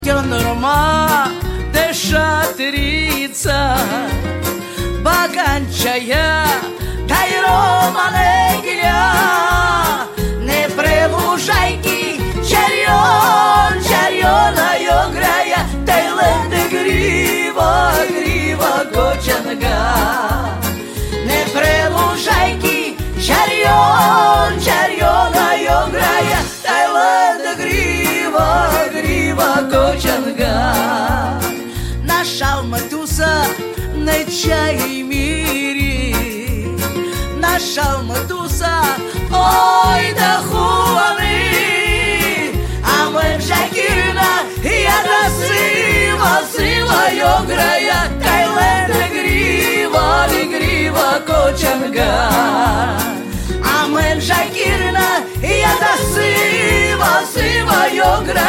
Norma de șatrița Baganciaia Tai romaneglia Ne prelujajki Чарьона йограя Тайлende грива кочанга Не прелужайки Чарьона йограя Тайлende грива кочанга Наша Алматуса на чай мири Наша Алматуса ой да хуаны Шакирна, я да сила йограя, Тайлende грива кочанга. Амен Шакирна, я да сила йограя.